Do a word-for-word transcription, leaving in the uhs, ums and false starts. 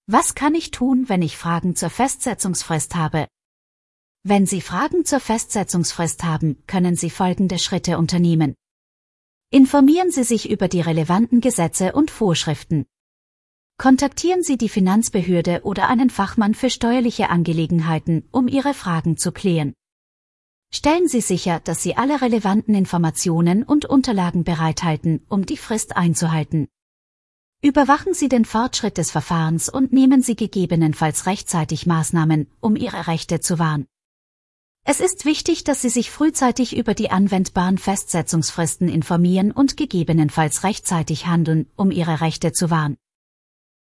Was kann ich tun, wenn ich Fragen zur Festsetzungsfrist habe? Wenn Sie Fragen zur Festsetzungsfrist haben, können Sie folgende Schritte unternehmen. Informieren Sie sich über die relevanten Gesetze und Vorschriften. Kontaktieren Sie die Finanzbehörde oder einen Fachmann für steuerliche Angelegenheiten, um Ihre Fragen zu klären. Stellen Sie sicher, dass Sie alle relevanten Informationen und Unterlagen bereithalten, um die Frist einzuhalten. Überwachen Sie den Fortschritt des Verfahrens und nehmen Sie gegebenenfalls rechtzeitig Maßnahmen, um Ihre Rechte zu wahren. Es ist wichtig, dass Sie sich frühzeitig über die anwendbaren Festsetzungsfristen informieren und gegebenenfalls rechtzeitig handeln, um Ihre Rechte zu wahren.